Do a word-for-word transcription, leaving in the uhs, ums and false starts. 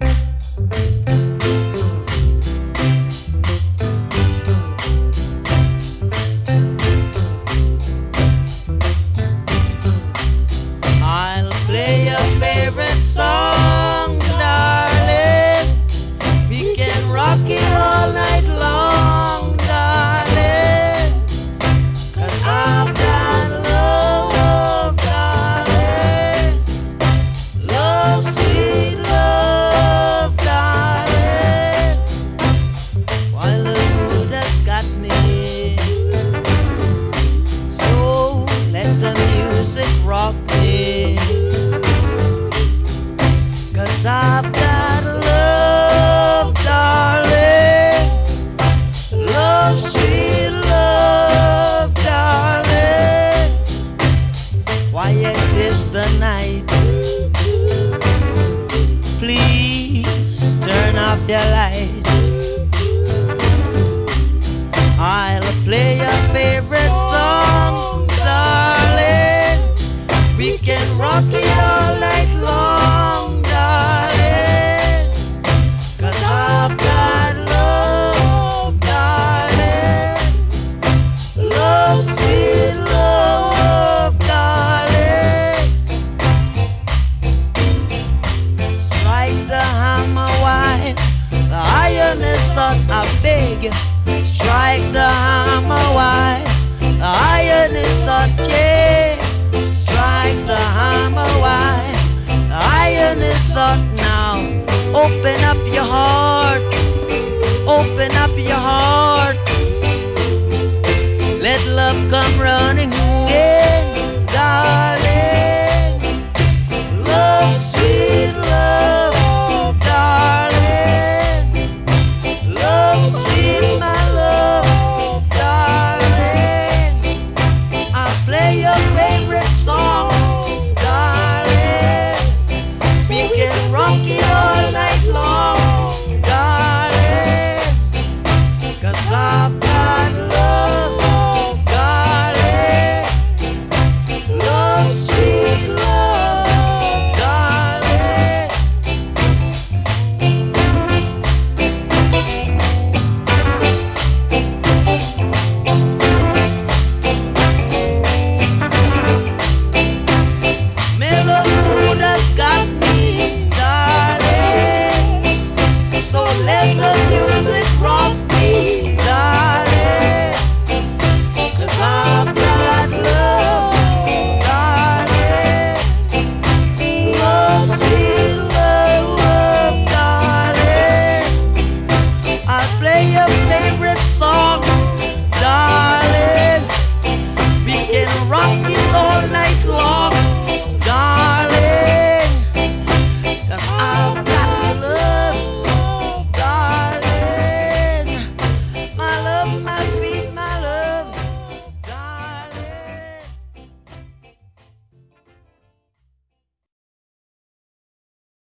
I'll play your favorite song, darling. We can rock it all night long, darling. 'Cause I've got love, darling. Love, sweet love, darling. While the mood has got me, so let the music rock me. 'Cause I've got love, darling. Love, sweet love, darling. Quiet is the night. Please turn off your light. I'll play your favorite song, darling. We can rock it all night long, darling. 'Cause I've got love, darling. Love, sweet love, darling. Strike the hammer wide, the iron is hot, I beg you. Strike the hammer wide, the iron is hot, yeah. Strike the hammer wide, the iron is hot now. Open up your heart, open up your heart. Let love come running